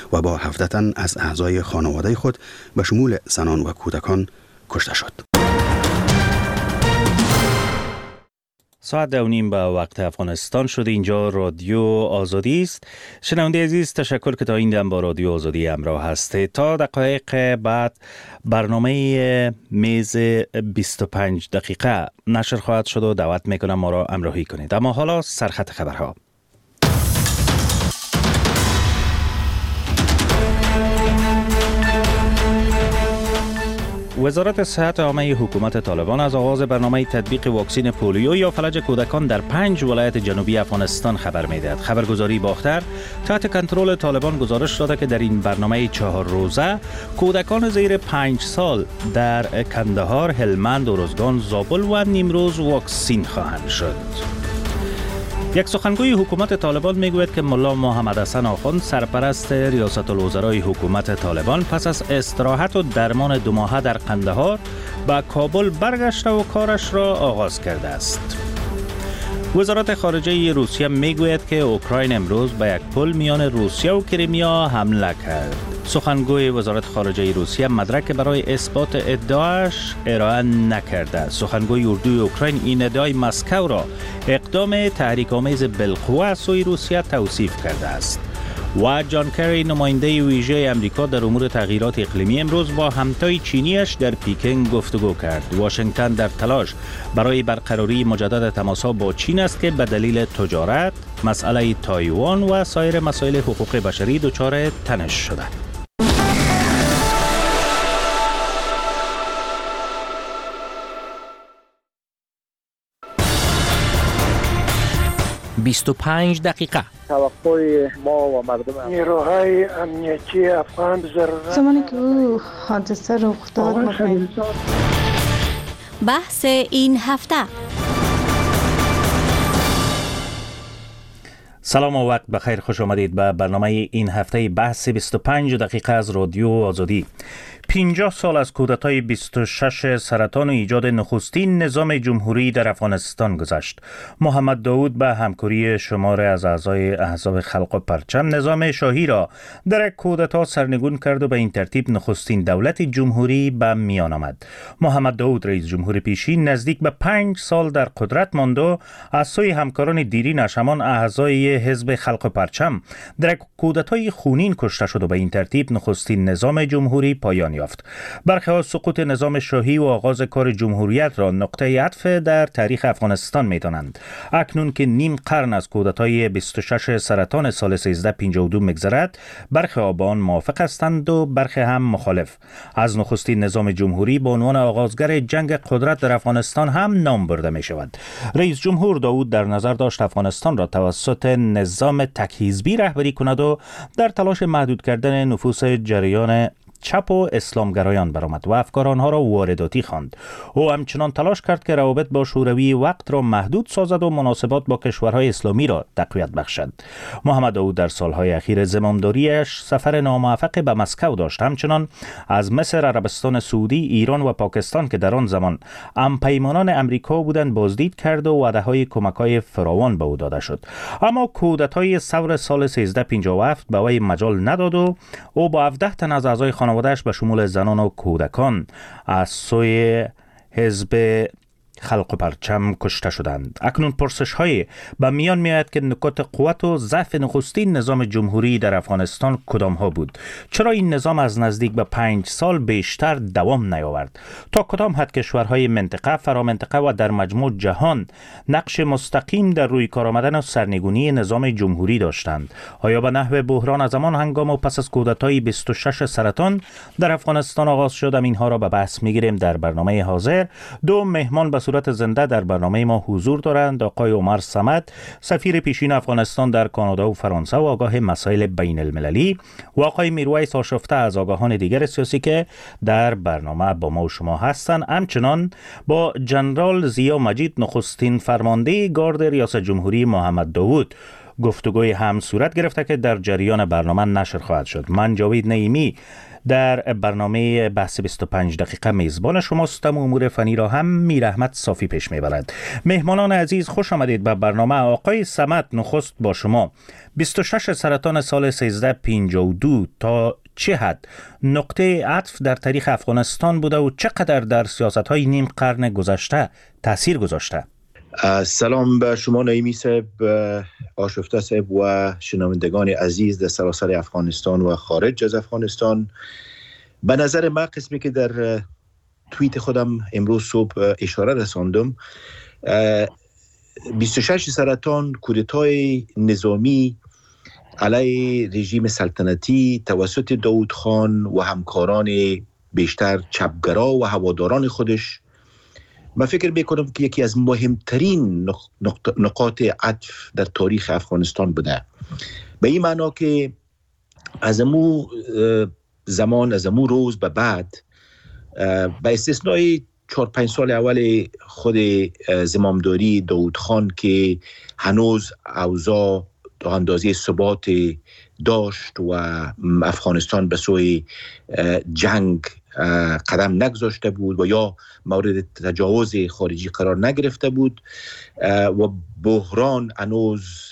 و با 17 تن از اعضای خانواده خود به شمول زنان و کودکان کشته شد. ساعت 2:30 به وقت افغانستان شد. اینجا رادیو آزادی است. شنونده عزیز، تشکر که تا این دم با رادیو آزادی همراه هستید. تا دقایق بعد برنامه میز 25 دقیقه نشر خواهد شد و دعوت میکنم ما را همراهی کنید. اما حالا سرخط خبرها. وزارت صحت عامه حکومت طالبان از آغاز برنامه تطبیق واکسن پولیو یا فلج کودکان در 5 ولایت جنوبی افغانستان خبر می‌دهد. خبرگزاری باختر تحت کنترل طالبان گزارش داده که در این برنامه 4 روزه کودکان زیر 5 سال در کندهار، هلمند، ارزگان، زابل و نیمروز واکسین خواهند شد. یک سخنگوی حکومت طالبان میگوید که ملا محمد حسن آخوند سرپرست ریاست الوزرای حکومت طالبان پس از استراحت و درمان 2 ماهه در قندهار به کابل برگشته و کارش را آغاز کرده است. وزارت خارجه روسیه میگوید که اوکراین امروز به یک پل میان روسیه و کریمیا حمله کرد. سخنگوی وزارت خارجه روسیه مدرک برای اثبات ادعاش ارائه نکرده. سخنگوی اردوی اوکراین این ادعای مسکو را اقدام تحریک‌آمیز بالقوه از سوی روسیه توصیف کرده است. و جان کری نماینده ویژه امریکا در امور تغییرات اقلیمی امروز با همتای چینیش در پکن گفتگو کرد. واشنگتن در تلاش برای برقراری مجدد تماس‌ها با چین است که به دلیل تجارت، مسئله تایوان و سایر مسائل حقوق بشری دچار تنش شده. «25 دقیقه» توقع ما و مردم نیروهای امنیتی افغان ضرورت زمانی که او حادثه رخ داد بحث این هفته. سلام و وقت بخیر، خوش آمدید به برنامه این هفته بحث 25 دقیقه از رادیو آزادی. 50 سال از کودتای 26 سرطان و ایجاد نخستین نظام جمهوری در افغانستان گذشت. محمد داود به همکاری شمار از اعضای احزاب خلق و پرچم نظام شاهی را در کودتا سرنگون کرد و به این ترتیب نخستین دولت جمهوری به میان آمد. محمد داود رئیس جمهور پیشین نزدیک به 5 سال در قدرت ماند و از سوی همکاران دیرینش همان اعضای حزب خلق و پرچم در کودتای خونین کشته شد و به این ترتیب نخستین نظام جمهوری پایان یافت. برخی سقوط نظام شاهی و آغاز کار جمهوریت را نقطه عطف در تاریخ افغانستان می‌دانند. اکنون که نیم قرن از کودتای 26 سرطان سال 1352 می‌گذرد، برخی با آن موافق هستند و برخی هم مخالف. از نخستین نظام جمهوری به عنوان آغازگر جنگ قدرت در افغانستان هم نام برده می‌شود. رئیس جمهور داود در نظر داشت افغانستان را توسط نظام تک‌حزبی رهبری کند و در تلاش محدود کردن نفوذ جریان چپ و اسلامگرایان برآمد و افکار آنها را وارداتی خواند. او همچنان تلاش کرد که روابط با شوروی وقت را محدود سازد و مناسبات با کشورهای اسلامی را تقویت بخشد. محمد داود در سالهای اخیر زمامداریش سفر ناموفق به مسکو داشت. همچنان از مصر، عربستان سعودی، ایران و پاکستان که در آن زمان همپیمانان امریکا بودند بازدید کرد و وعده‌های کمک‌های فراوان به او داده شد. اما کودتای ثور سال 1357 به وی مجال نداد و او با 17 تن از اعضای خانواده‌اش به شمول زنان و کودکان از سوی حزب خلق و پرچم کشته شدند. اکنون پرسش‌های به میان می‌آید که نکات قوت و ضعف نخستین نظام جمهوری در افغانستان کدام ها بود؟ چرا این نظام از نزدیک به 5 سال بیشتر دوام نیاورد؟ تا کدام حد کشورهای منطقه، فرامنطقه و در مجموع جهان نقش مستقیم در روی کار آمدن و سرنگونی نظام جمهوری داشتند؟ آیا به نحو بحران از همان هنگام و پس از کودتای 26 سرطان در افغانستان آغاز شد؟ اینها را به بحث می‌گیریم در برنامه حاضر. دو مهمان به صورت زنده در برنامه ما حضور دارند. آقای عمر صمد، سفیر پیشین افغانستان در کانادا و فرانسه و آگاه مسائل بین المللی، و آقای میرویس آشفته از آگاهان دیگر سیاسی که در برنامه با ما و شما هستند. همچنان با جنرال ضیا مجید، نخستین فرمانده گارد ریاست جمهوری محمد داود گفتگوی هم صورت گرفته که در جریان برنامه نشر خواهد شد. من جاوید نعیمی در برنامه بحث 25 دقیقه میزبان شماستم و امور فنی را هم میر احمد صافی پیش میبرد. مهمانان عزیز خوش آمدید به برنامه. آقای صمد، نخست با شما. 26 سرطان سال 1352 تا چه حد نقطه عطف در تاریخ افغانستان بوده و چقدر در سیاست‌های نیم قرن گذشته تأثیر گذاشته؟ سلام به شما نعیمی صاحب، آشفته صاحب و شنوندگان عزیز در سراسر افغانستان و خارج از افغانستان. به نظر من قسمی که در توییت خودم امروز صبح اشاره رساندم، 26 سرطان کودتای نظامی علیه رژیم سلطنتی توسط داود خان و همکاران بیشتر چپگرا و هواداران خودش، من فکر میکنم که یکی از مهمترین نقاط عطف در تاریخ افغانستان بوده. به این معنا که از امو زمان، از امو روز به بعد، به استثنای 4-5 سال اول خود زمامداری داود خان که هنوز اوضاع تا اندازه ثبات داشت و افغانستان به سوی جنگ قدم نگذاشته بود و یا مورد تجاوز خارجی قرار نگرفته بود و بحران هنوز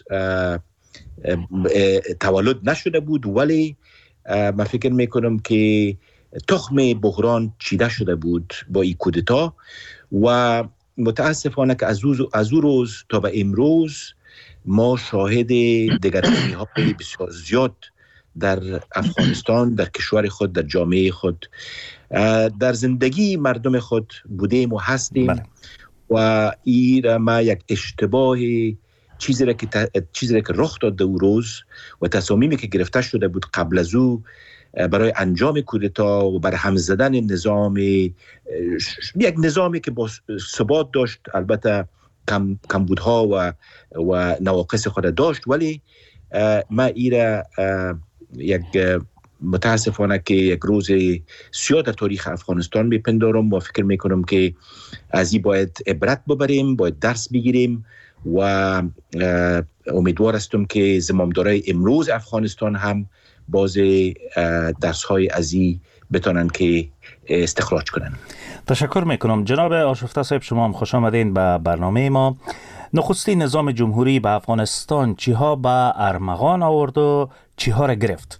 تولد نشده بود، ولی من فکر میکنم که تخم بحران چیده شده بود با این کودتا و متاسفانه که از او روز تا به امروز ما شاهد دگرگونی های بسیار زیاد در افغانستان، در کشور خود، در جامعه خود، در زندگی مردم خود بودیم و هستیم. و این ما یک اشتباه چیزی را که رخ داد او روز و تصامیمی که گرفته شده بود قبل از او برای انجام کودتا و بر هم زدن نظام، یک نظامی که با ثبات داشت، البته کمبودها و نواقص خود داشت، ولی ما ایره یک متاسفانه که یک روز سیاه در تاریخ افغانستان میپندارم و فکر میکنم که از این باید عبرت ببریم، باید درس بگیریم و امیدوار هستم که زمامدارای امروز افغانستان هم باز درس‌های از این بتونن که استخراج کنن. تشکر میکنم. جناب آشفته صاحب، شما هم خوش آمدین به برنامه ما. نخستین نظام جمهوری به افغانستان چیها به ارمغان آورد و چیها را گرفت؟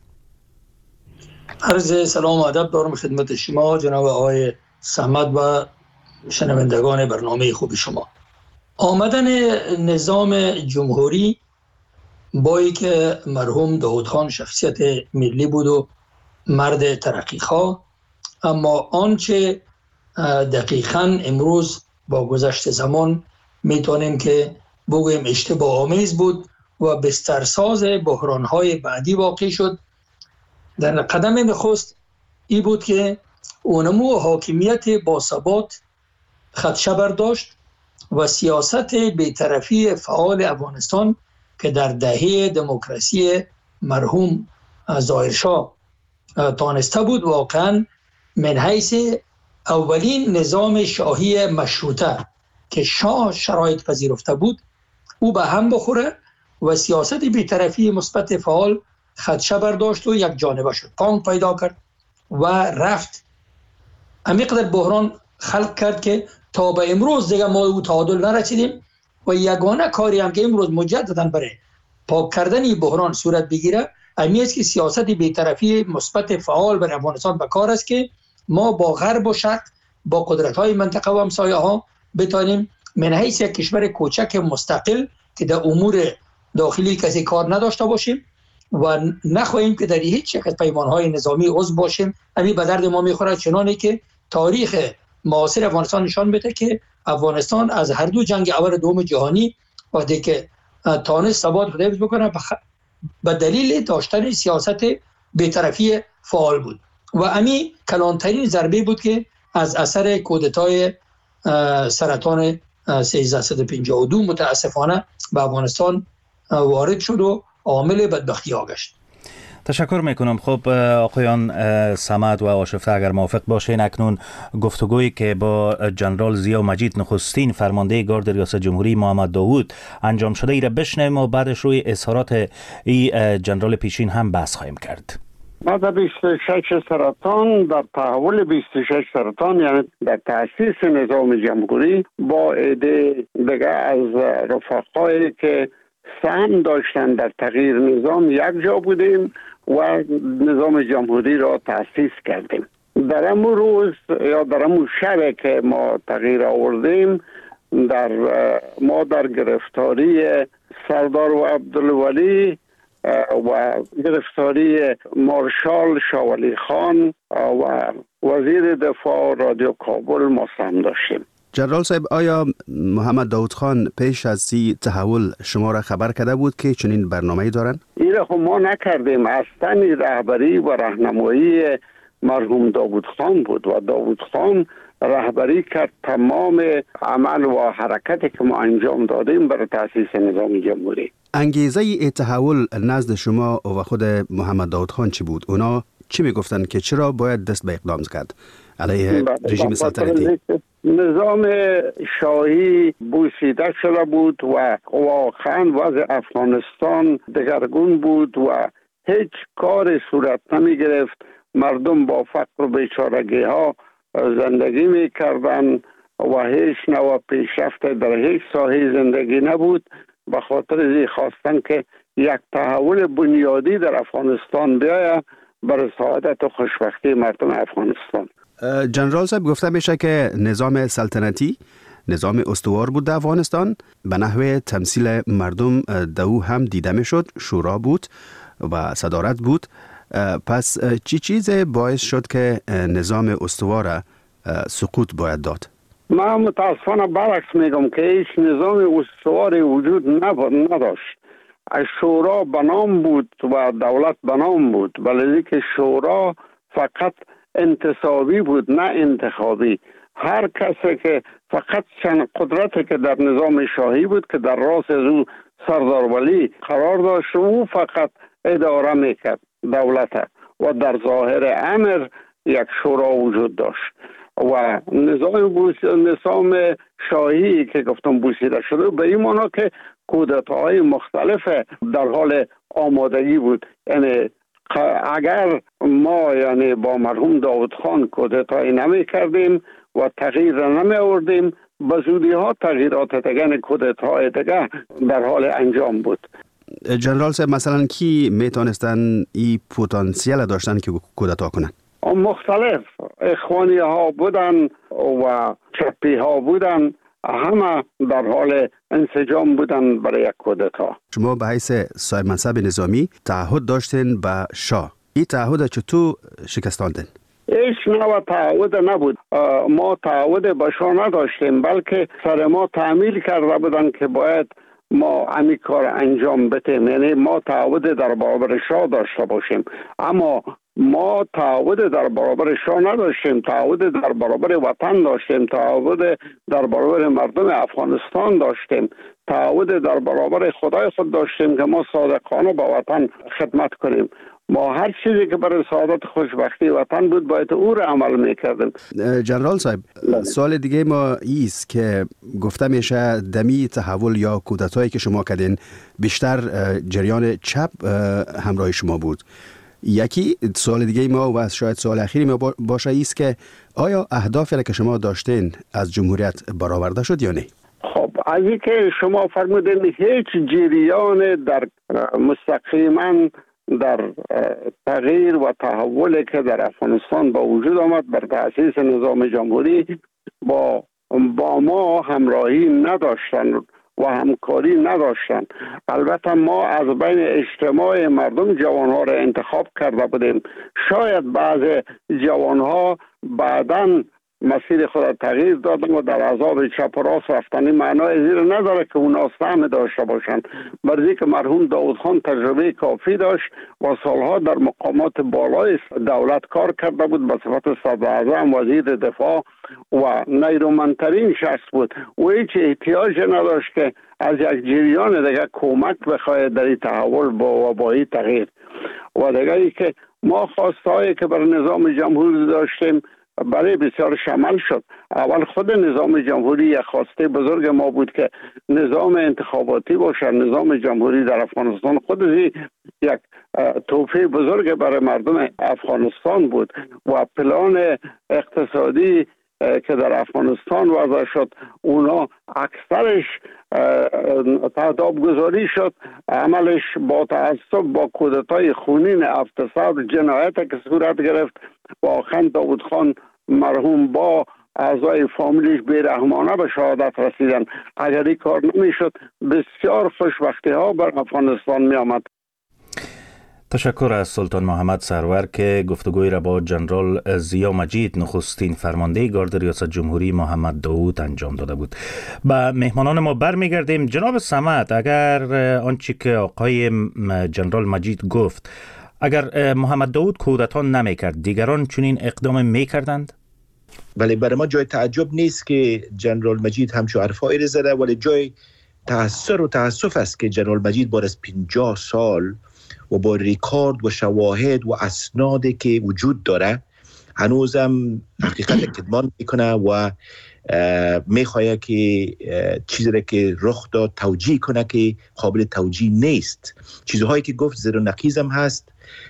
عرض سلام و ادب دارم خدمت شما جناب آقای صمد و شنوندگان برنامه خوب شما. آمدن نظام جمهوری با اینکه مرحوم داود خان شخصیت ملی بود و مرد ترقیخواه، اما آنچه دقیقاً امروز با گذشت زمان میتونیم که بگویم اشتباه آمیز بود و بسترساز بحران‌های بعدی واقع شد. در قدم نخست این بود که اونمو حاکمیت باثبات خدشه برداشت و سیاست بی‌طرفی فعال افغانستان که در دهه دموکراسی مرحوم ظاهرشاه تانسته بود واقعا من حیث اولین نظام شاهی مشروطه که شاه شرایط پذیرفته بود او به هم بخوره و سیاست بی‌طرفی مثبت فعال خدشه برداشت و یک جانبه شد، پانگ پیدا کرد و رفت عمیق‌تر بحران خلق کرد که تا به امروز دیگه ما او تعادل نرسیدیم و یگانه کاری هم که امروز مجددا برای پاک کردن بحران صورت بگیره امی است که سیاست بی‌طرفی مثبت فعال بر افغانستان به کار است که ما با غرب و شرق، با قدرت‌های منطقه و همسایه‌ها بتانیم من حیث یک کشور کوچک مستقل که در امور داخلی کسی کار نداشته باشیم و نخواهیم که در هیچ یک از پیمان‌های نظامی عضو باشیم. همین به درد ما می‌خوره، چنانه که تاریخ معاصر افغانستان نشان میده که افغانستان از هر دو جنگ اول و دوم جهانی وقتی که تانست ثبات خود حفظ بکنه به دلیل داشتن سیاست بی‌طرفی فعال بود و همین کلانترین ضربه بود که از اثر کودتای سرطان 1352 متاسفانه به افغانستان وارد شد و عامل بدبختی ها گشت. تشکر میکنم. خب آقایان صمد و آشفته، اگر موافق باشین اکنون گفتگویی که با جنرال ضیاء مجید نخستین فرمانده گارد ریاست جمهوری محمد داوود انجام شده ای را بشنویم و بعدش روی اظهارات ای جنرال پیشین هم بحث خواهیم کرد. ما در 26 سرطان، در تحول 26 سرطان، یعنی در تأسیس نظام جمهوری، با عده دیگه از رفقایی که سهم داشتن در تغییر نظام یک جا بودیم و نظام جمهوری را تأسیس کردیم. در امون روز یا در امون شب که ما تغییر آوردیم، ما در گرفتاری سردار و عبدالولی و گرفتاری مارشال شاولی خان و وزیر دفاع رادیو کابل ما سهم داشتیم. جنرال صاحب، آیا محمد داوود خان پیش از این تحول شما را خبر کرده بود که چنین برنامه‌ای دارن؟ این را خب ما نکردیم. اصلا رهبری و راهنمایی مرحوم داوود خان بود و داوود خان رهبری کرد تمام عمل و حرکتی که ما انجام دادیم برای تأسیس نظام جمهوری. انگیزه ای تحول نزد شما و خود محمد داوود خان چی بود؟ اونا چی میگفتن که چرا باید دست به اقدام کرد علیه رژیم سلطنتی؟ نظام شاهی بوسیده شده بود و واقعا وضع افغانستان دگرگون بود و هیچ کار صورت نمی گرفت. مردم با فقر و بیچارگی ها زندگی می کردن و هیچ نوع پیشرفت در هیچ ساحه زندگی نبود. به خاطر ازی خواستن که یک تحول بنیادی در افغانستان بیاید برای سعادت و خوشبختی مردم افغانستان. جنرال صاحب، گفته میشه که نظام سلطنتی نظام استوار بود در افغانستان، به نحوه تمثیل مردم دو هم دیده میشد، شورا بود و صدارت بود. پس چی چیز باعث شد که نظام استوار سقوط باید داد؟ من متاسفانه برعکس میگم که هیچ نظام استواری وجود نداشت. شورا بنام بود و دولت بنام بود، ولی که شورا فقط انتصابی بود نه انتخابی. هر کسی که فقط چند قدرتی که در نظام شاهی بود که در راس از او سردار ولی قرار داشت، او فقط اداره میکرد دولت و در ظاهر امر یک شورا وجود داشت و نظام شاهی که گفتم بوسیده شده به این معنا که کودتاهای مختلف در حال آمادگی بود. یعنی اگر ما با مرحوم داوود خان کودتایی نمی کردیم و تغییر نمی آوردیم، به زودی ها تغییرات دیگر کودتاهای دیگر در حال انجام بود. جنرال صاحب، مثلا کی میتونستن این پتانسیل داشتن که کودتا کنن؟ مختلف اخوانی ها بودن و چپی ها بودن، همه در حال انسجام بودن برای یک کودتا. شما به حیث صاحب منصب نظامی تعهد داشتین به شاه. این تعهد چطور شکستاندین؟ هیچ نوع تعهد نبود. ما تعهد به شاه نداشتیم، بلکه سر ما تعمیل کرده بودن که باید ما همین کار انجام بدیم. یعنی ما تعهد در برابر شاه داشته باشیم، اما ما تعهد در برابر شاه نداشتیم. تعهد در برابر وطن داشتیم، تعهد در برابر مردم افغانستان داشتیم، تعهد در برابر خدای خود داشتیم که ما صادقانه با وطن خدمت کنیم. ما هر چیزی که برای سعادت خوشبختی وطن بود باید او را عمل میکردیم. جنرال صاحب، سوال دیگه ما ایست که گفته میشه دمی تحول یا کودتایی که شما کردین بیشتر جریان چپ همراه شما بود. یکی سوال دیگه ما و شاید سوال اخیری ما باشه ایست که آیا اهدافی که شما داشتین از جمهوریت برآورده شد یا نه؟ خب از این که شما فرمودین هیچ جریان در مستقیما در تغییر و تحولی که در افغانستان با وجود آمد بر تأسیس نظام جمهوری با ما همراهی نداشتن و همکاری نداشتن. البته ما از بین اجتماع مردم جوانها را انتخاب کرده بودیم. شاید بعض جوانها بعداً مسیر خود تغییر دادن و در عذاب چپ و راست رفتن. این معنای زیر نداره که اونا سهم داشته باشن، برای که مرحوم داوود خان تجربه کافی داشت و سالها در مقامات بالای دولت کار کرده بود. به صفت صدر اعظم، وزیر دفاع و نیرومندترین شخص بود و هیچ احتیاج نداشت که از یک جریان دیگه کمک بخواهد در این تحول با این تغییر. و دیگه که ما خواستهایی که بر نظام جمهوری داشتیم برای بسیار شمال شد. اول خود نظام جمهوری یک خواسته بزرگ ما بود که نظام انتخاباتی باشه. نظام جمهوری در افغانستان خودش یک تحفه بزرگ برای مردم افغانستان بود و پلان اقتصادی که در افغانستان وضع شد اونا اکثرش تحت آبگذاری شد. عملش با تعصب، با کودتای خونین افتصاد، جنایت که صورت گرفت و آخر داود خان مرحوم با اعضای فامیلش بیرحمانه به شهادت رسیدن. اگر این کار نمی شد بسیار خوشبختی ها بر افغانستان می آمد. تشکر از سلطان محمد سرور که گفتگوی را با جنرال ضیا مجید نخستین فرمانده گارد ریاست جمهوری محمد داوود انجام داده بود. به مهمانان ما برمیگردیم. جناب صمد، اگر آنچه که آقای جنرال مجید گفت، اگر محمد داوود کودتا نمیکرد دیگران چنین اقدام میکردند؟ ولی برای ما جای تعجب نیست که جنرال مجید همچو حرفایی زده، ولی جای تأثیر و تأسف است که جنرال مجید بعد از 50 سال و با ریکارد و شواهد و اسنادی که وجود داره هنوزم حقیقت کتمان میکنه و میخواه که چیزی که رخ داد توجیه کنه که قابل توجیه نیست. چیزهایی که گفت زیر و نقیزم هست.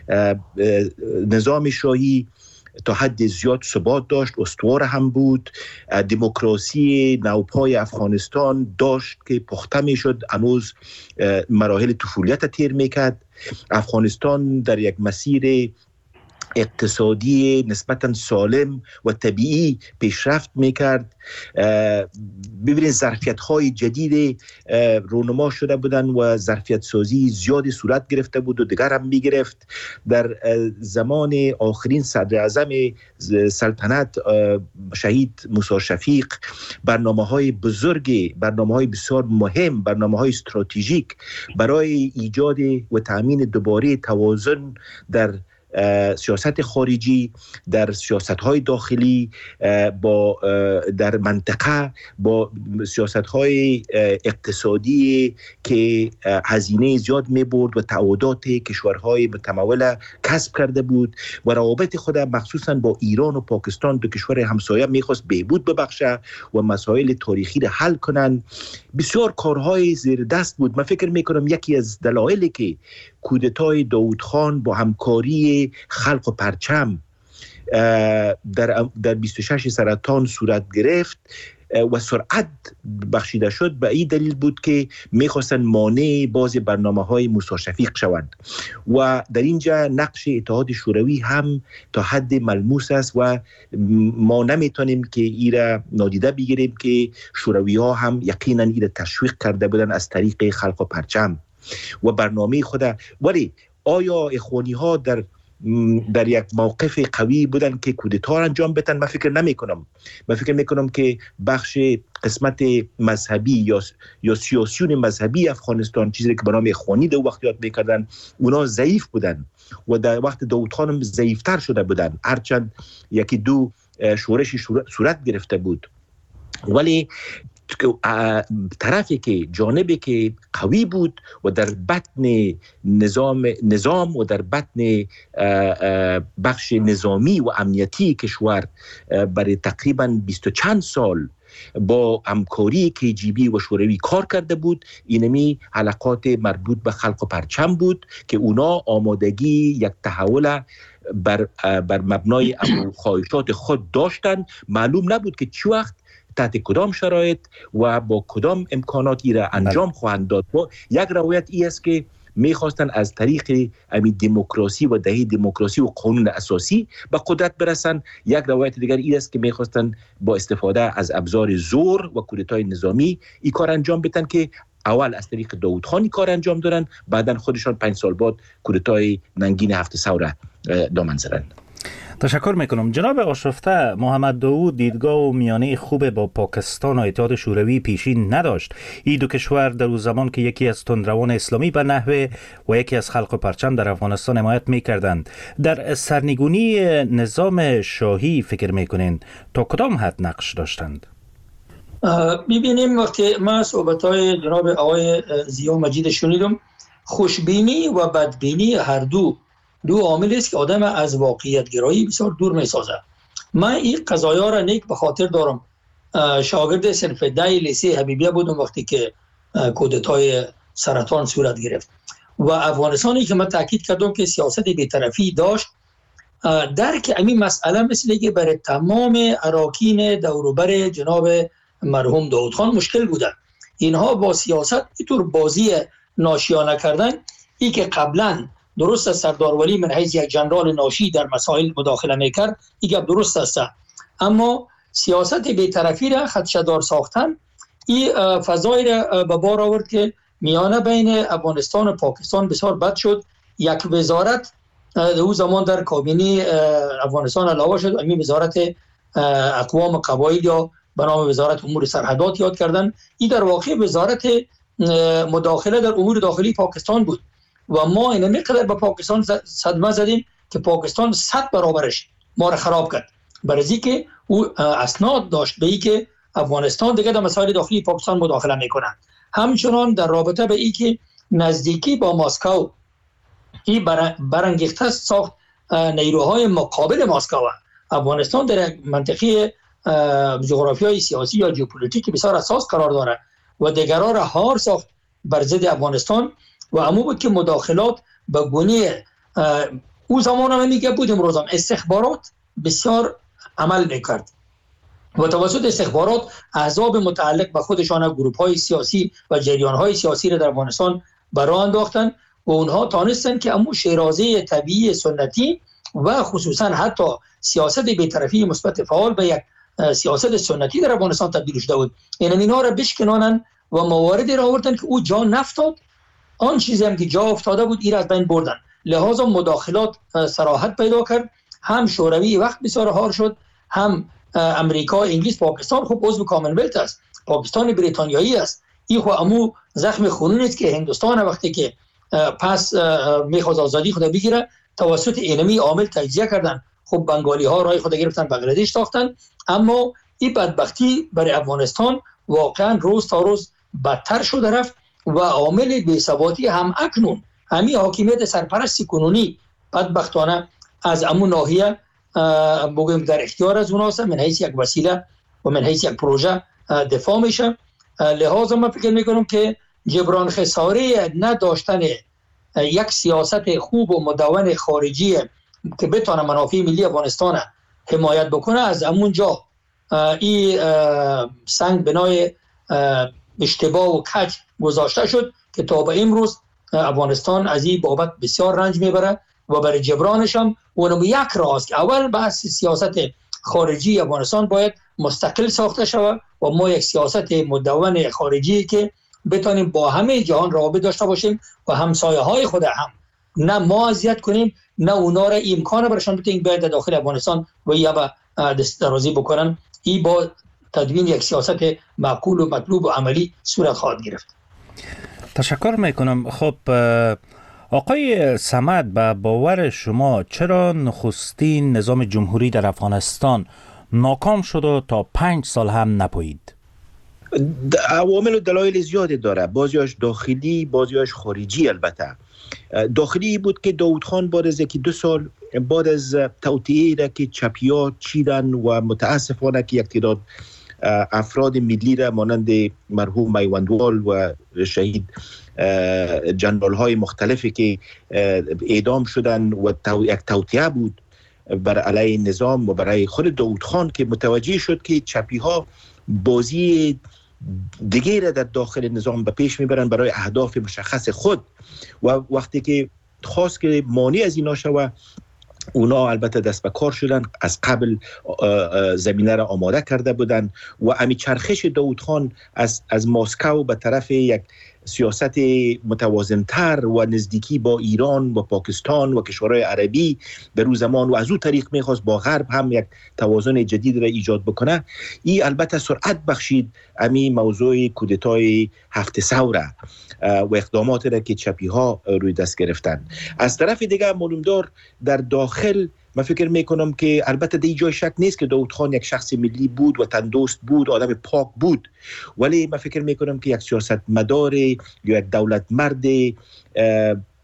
نظام شاهی تا حد زیاد ثبات داشت، استوار هم بود. دموکراسی نوپای افغانستان داشت که پخته می شد، هنوز مراحل طفولیت تیر میکرد. افغانستان در یک مسیر اقتصادی نسبتا سالم و طبیعی پیشرفت میکرد. ببینید ظرفیت های جدید رونما شده بودن و ظرفیت سازی زیادی صورت گرفته بود و دیگر هم میگرفت. در زمان آخرین صدر اعظم سلطنت شهید موسی شفیق برنامه های بزرگ، برنامه های بسیار مهم، برنامه های استراتژیک برای ایجاد و تأمین دوباره توازن در سیاست خارجی، در سیاست‌های داخلی، با در منطقه، با سیاست‌های اقتصادی که هزینه زیاد می‌برد و تعهدات کشورهای متمول کسب کرده بود و روابط خود مخصوصاً با ایران و پاکستان، دو کشور همسایه می‌خواست بهبود ببخشه و مسائل تاریخی را حل کنن. بسیار کارهای زیر دست بود. من فکر می‌کنم یکی از دلایلی که کودتای داوود خان با همکاری خلق و پرچم در 26 سرطان صورت گرفت و سرعت بخشیده شد به این دلیل بود که میخواستن مانع باز برنامه‌های موسی شفیق شوند و در اینجا نقش اتحاد شوروی هم تا حد ملموس است و ما نمیتونیم که ایره نادیده بگیریم که شوروی ها هم یقینا ایره تشویق کرده بودن از طریق خلق و پرچم و برنامه خود. ولی آیا اخوانی ها در یک موقف قوی بودن که کودتا انجام بدن؟ من فکر نمی کنم. من فکر می کنم که بخش قسمت مذهبی یا سیاسیون مذهبی افغانستان، چیزی که به نام اخوانی در وقت یاد میکردن، اونا ضعیف بودن و در وقت داوود خان هم ضعیفتر شده بودن، هرچند یکی دو شورش صورت گرفته بود. ولی طرفی که جانبی که قوی بود و در بطن نظام و در بطن بخش نظامی و امنیتی کشور برای تقریبا 20 چند سال با همکاری KGB و شوروی کار کرده بود، اینمی حلقات مربوط به خلق و پرچم بود که اونا آمادگی یک تحول بر مبنای خواهشات خود داشتن. معلوم نبود که چه وقت تحت کدام شرایط و با کدام امکاناتی را انجام خواهند داد. یک روایت ای است که میخواستن از طریق دموکراسی و دهه دموکراسی و قانون اساسی به قدرت برسن. یک روایت دیگر ای است که میخواستن با استفاده از ابزار زور و کودتای نظامی این کار انجام بدن که اول از طریق داوود خان کار انجام دادن، بعدن خودشان 5 سال بعد کودتای ننگین 7 سوره دامن زدند. تشکر میکنم. جناب آشفته، محمد داوود دیدگاه و میانه خوب با پاکستان و اتحاد شوروی پیشین نداشت. این دو کشور در اون زمان که یکی از تندروان اسلامی به نحوه و یکی از خلق و پرچم در افغانستان حمایت میکردند، در سرنگونی نظام شاهی فکر میکنین تا کدام حد نقش داشتند؟ ببینیم وقتی ما صحبت‌های جناب آقای ضیا مجید شنیدم، خوشبینی و بدبینی هر دو دو عاملی است که آدم از واقعیت گرایی بسیار دور می‌سازد. من این قضایا را نیک به خاطر دارم. شاگرد صنف 10 لیسه حبیبیه بودم وقتی که کودتای سرطان صورت گرفت و افغانستانی که من تاکید کردم که سیاست بی‌طرفی داشت، درک همین مسئله مثل که برای تمام اراکین دوروبر جناب مرحوم داود خان مشکل بوده. اینها با سیاست اینطور بازی ناشیانه کردن، ای که قبلا درست است سردار ولی من حیث یک جنرال ناشی در مسائل مداخله میکرد، این گپ درست است، اما سیاست بی‌طرفی را خدشه‌دار ساختن این فضایی را به بار آورد که میانه بین افغانستان و پاکستان بسیار بد شد. یک وزارت او زمان در کابینه افغانستان علاوه شد، همین وزارت اقوام قبایل یا به نام وزارت امور سرحدات یاد کردن. این در واقع وزارت مداخله در امور داخلی پاکستان بود و ما اینمی قدر به پاکستان صدمه زدیم که پاکستان 100 برابرش ما را خراب کرد، برای که او اسناد داشت به ای که افغانستان دیگه در مسائل داخلی پاکستان مداخله میکنه. همچنان در رابطه به ای که نزدیکی با مسکو این برانگیخته ساخت نیروهای مقابل مسکو. افغانستان در منطقه جغرافیای سیاسی یا ژئوپلیتیک بسیار اساس قرار داره و دیگرها را هار ساخت بر ضد افغانستان و امو بود که مداخلات به گونه او زمان هم میگه بود، امروز هم استخبارات بسیار عمل میکرد و توسط استخبارات احزاب متعلق به خودشان گروه‌های سیاسی و جریان‌های سیاسی را در افغانستان برآ انداختن و اونها تانستن که امو شیرازه طبیعی سنتی و خصوصا حتی سیاست بی‌طرفی مثبت فعال به یک سیاست سنتی در افغانستان تبدیل شده بود. اینا را بشکنانن و مواردی را آوردن که او جا نفتاد، آن چیزی هم که جا افتاده بود این از بین بردن. لحاظا مداخلات صراحت پیدا کرد، هم شوروی وقت بسیار هار شد، هم امریکا، انگلیس، پاکستان خب عضو کامنولت است، پاکستان بریتانیایی است. این خو امو زخم خونین است که هندوستان وقتی که پس میخواست آزادی خود بگیره توسط اینمی عامل تجزیه کردن. خب بنگالی ها رای خود گرفتن، بنگلادش ساختن، اما این بدبختی برای افغانستان واقعا روز تا روز بدتر شده رفت و عامل بی‌ثباتی هم اکنون همین حاکمیت سرپرستی کنونی بدبختانه از امون ناحیه بگویم در اختیار از اوناست، من حیث یک وسیله و من حیث یک پروژه دفاع میشه. لحاظا من فکر میکنم که جبران خساره نداشتن یک سیاست خوب و مدون خارجی که بتونه منافع ملی افغانستان حمایت بکنه، از امون جا این سنگ بنای اشتباه و کج گذاشته شد که تا به امروز افغانستان از این بابت بسیار رنج میبره و برای جبرانش هم اونم یک راست که اول بحث سیاست خارجی افغانستان باید مستقل ساخته شود و ما یک سیاست مدون خارجی که بتونیم با همه جهان روابط داشته باشیم و همسایه های خود هم نه ما اذیت کنیم نه اونا را امکان برشان بدیم بیاید داخل افغانستان و یا به دست درازی بکنن. این با تدوین یک سیاست معقول و مطلوب و عملی صورت خواهد گرفت. تشکر میکنم. خب آقای صمد، به باور شما چرا نخستین نظام جمهوری در افغانستان ناکام شد و تا 5 سال هم نپایید؟ عوامل و دلایل زیادی داره، بعضیاش داخلی بعضیاش خارجی. البته داخلی بود که داود خان بعد از 2 سال بعد از توطئه‌ای را که چپی‌ها چیدن و متاسفانه که یک تعداد افراد ملی را مانند مرحوم میوندوال و شهید جنرال های مختلفی که اعدام شدن و یک توطئه بود بر علیه نظام و برای خود داود خان که متوجه شد که چپی ها بازی دیگه را در داخل نظام به پیش میبرن برای اهداف مشخص خود و وقتی که خواست که مانع از اینا شود، اونا البته دست به کار شدن، از قبل زمینه را آماده کرده بودن و امی چرخش داود خان از مسکو به طرف یک سیاست متوازنتر و نزدیکی با ایران و پاکستان و کشورهای عربی در روز زمان و از او طریق میخواست با غرب هم یک توازن جدید را ایجاد بکنه. این البته سرعت بخشید امی موضوع کودتای 7 ثوره و اقدامات را که چپی ها روی دست گرفتن. از طرف دیگه معلومدار در داخل من فکر میکنم که البته در جای شک نیست که داود خان یک شخص ملی بود و تندرست بود، آدم پاک بود، ولی من فکر میکنم که یک سیاستمدار یا یک دولت مرد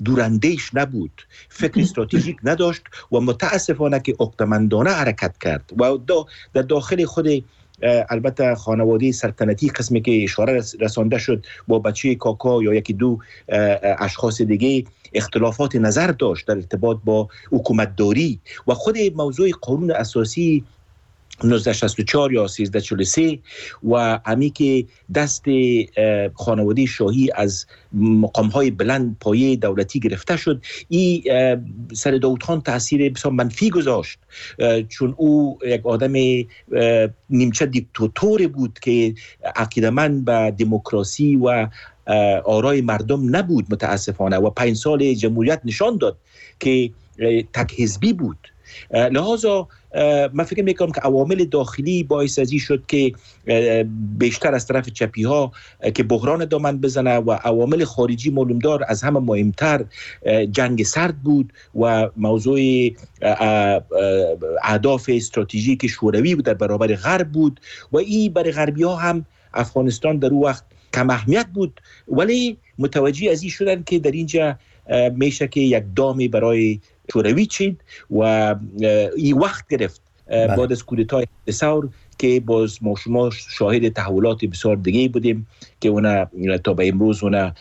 دوراندیش نبود، فکر استراتژیک نداشت و متاسفانه که عقده‌مندانه حرکت کرد و در داخل خود البته خانواده سلطنتی قسمی که اشاره رسانده شد با بچه کاکا یا یکی دو اشخاص دیگه اختلافات نظر داشت در ارتباط با حکومتداری و خود موضوع قانون اساسی 1964 یا 1343 و همی که دست خانواده شاهی از مقام‌های بلند پایه دولتی گرفته شد، این سر داود خان تأثیر بسیار منفی گذاشت، چون او یک آدم نیمچه دیکتاتور بود که عقیده‌مند به دموکراسی و آرای مردم نبود متاسفانه و 5 سال جمهوریت نشان داد که تک حزبی بود. لحاظا من فکر میکنم که عوامل داخلی باعث ازی شد که بیشتر از طرف چپی ها که بحران دامن بزنه و عوامل خارجی معلومدار از همه مهمتر جنگ سرد بود و موضوع اهداف استراتژیک شوروی در برابر غرب بود و این برای غربی ها هم افغانستان در اون وقت کم اهمیت بود، ولی متوجه ازی شدن که در اینجا میشه که یک دامی برای شوروی چید و این وقت گرفت بعد از کودتای ثور که باز ما شما شاهد تحولات بسیار دیگه بودیم که اونا تا به امروز اونا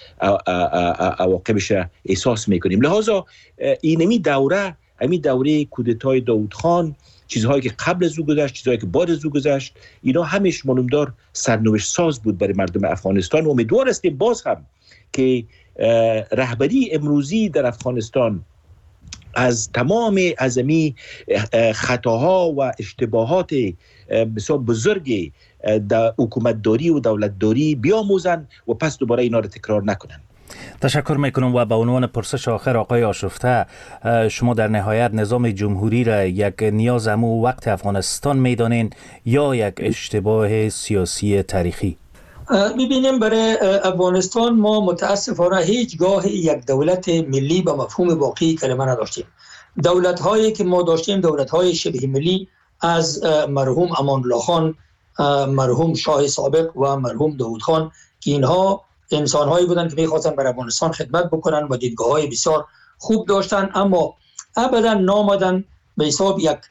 عواقبش احساس میکنیم. لحاظا اینمی دوره کودتای داود خان، چیزهایی که قبل از او گذشت، چیزهایی که بعد از او گذشت، اینا همش معلومدار سرنوشت ساز بود برای مردم افغانستان و امیدوار هستیم باز هم که رهبری امروزی در افغانستان از تمام ازمی خطاها و اشتباهات بسیار بزرگ در حکومتداری و دولتداری بیاموزن و پس دوباره اینا رو تکرار نکنن. تشکر میکنم و به عنوان پرسش آخر آقای آشفته، شما در نهایت نظام جمهوری را یک نیاز امو وقت افغانستان میدانین یا یک اشتباه سیاسی تاریخی؟ ببینیم برای افغانستان ما متاسفانه هیچگاه یک دولت ملی به مفهوم واقعی کلمه نداشتیم. دولت هایی که ما داشتیم دولت های شبه ملی از مرحوم امان الله خان، مرحوم شاه سابق و مرحوم داود خان که اینها انسان هایی بودن که میخواستن برای افغانستان خدمت بکنن و دیدگاه های بسیار خوب داشتن، اما ابدا نامدن به حساب یک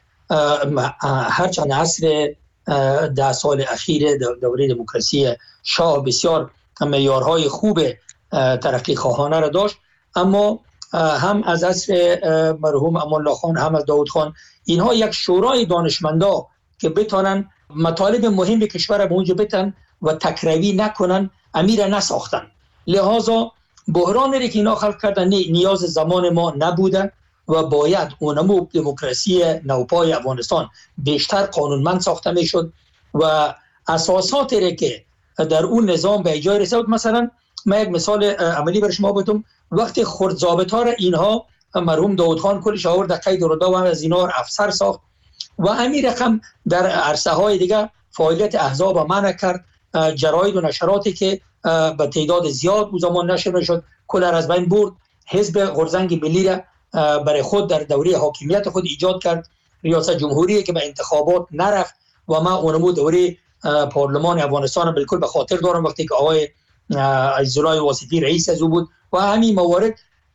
هرچند عصر 10 سال اخیر دوره دموکراسی شاه بسیار معیارهای خوب ترقی خواهانه را داشت، اما هم از عصر مرحوم امان الله خان هم از داود خان اینها یک شورای دانشمندا که بتونن مطالب مهم کشور به اونجا بتن و تکروی نکنن امیر نساختن. لحاظا بحرانی که اینا خلق کردن نیاز زمان ما نبوده و باید اونمو دموکراسی نوپای افغانستان بیشتر قانونمند ساخته میشد و اساساتی که در اون نظام به جای رسید. مثلا من یک مثال عملی برای شما بدم، وقتی خرد ضابطا را اینها مرحوم داود خان کلش آورد قید ردا و از اینا افسر ساخت و همین رقم در عرصه های دیگه فعالیت احزاب منع کرد، جراید و نشراتی که به تعداد زیاد او زمان نشر میشد کل از بین برد، حزب غرزنگ ملی را برای خود در دوره حاکمیت خود ایجاد کرد، ریاست جمهوری که به انتخابات نرفت و ما اونمو دوره پارلمان افغانستان بالکل به خاطر دارم وقتی که آقای عزیزالله واسطی رئیس از او بود و همین موارد.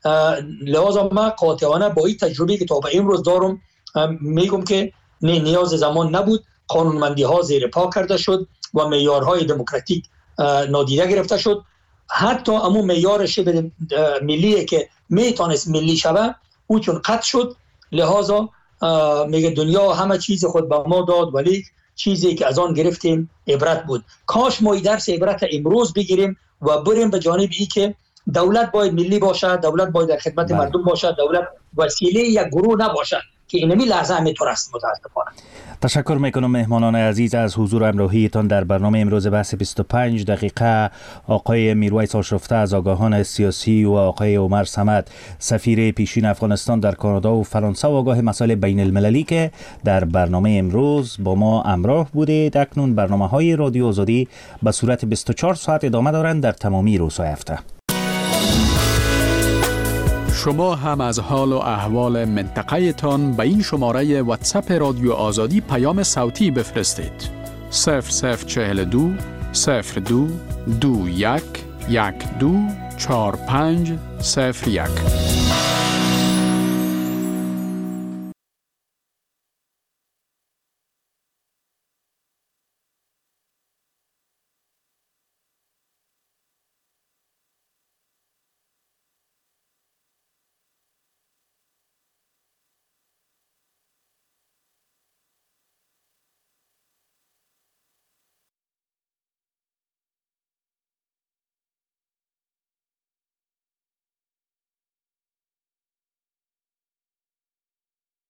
لحاظا من قاطعانه با این تجربه که تا به امروز دارم میگم که نیاز زمان نبود، قانونمندی ها زیر پا کرده شد و معیارهای دموکراتیک نادیده گرفته شد. حتی امو معیار شبه ملی که میتونست ملی شود او چون قطع شد، لحاظا میگه دنیا همه چیز خود به ما داد ولی چیزی که از آن گرفتیم عبرت بود. کاش ما درس عبرت امروز بگیریم و بریم به جانب ای که دولت باید ملی باشد، دولت باید در خدمت مردم باشد، دولت وسیله یک گروه نباشد که اینمی لحظه همینطور است متاسفانه. تشکر میکنم مهمانان عزیز از حضور و همراهیتان در برنامه امروز بحث 25 دقیقه. آقای میرویس آشفته از آگاهان سیاسی و آقای عمر صمد سفیر پیشین افغانستان در کانادا و فرانسه و آگاه مسائل بین المللی که در برنامه امروز با ما همراه بودید. اکنون برنامه‌های رادیو آزادی به صورت 24 ساعت ادامه دارند در تمامی روزهای هفته. شما هم از حال و احوال منطقه تان به این شماره واتساپ رادیو آزادی پیام صوتی بفرستید. 0042 02 21 12 4501.